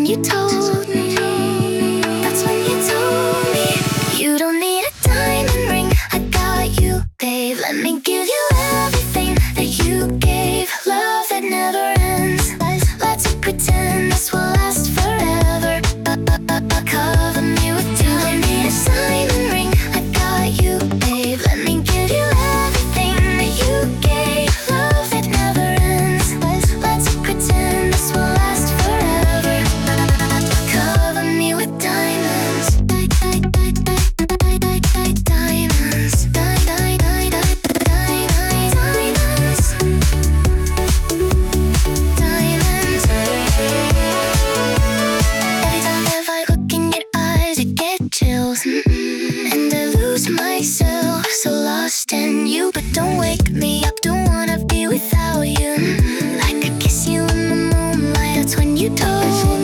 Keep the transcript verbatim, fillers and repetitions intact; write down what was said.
when you told me. That's when you told me. You don't need a diamond ring, I got you, babe. Let me give you everything that you gave. Love that never ends. Let's pretend this will last forever. Cover me with diamonds. You don't need a diamond ring, I got you, babe. Let me give you everything that you gave. Love that never ends. Let's pretend this will last forever. Cover me with diamonds. Diamonds. Diamonds. Every time if I look in your eyes, I get chills, mm-mm. And I lose myself, so lost in you. But don't wake me up, don't wanna be without you, mm-mm. I could kiss you in the moonlight, that's when you told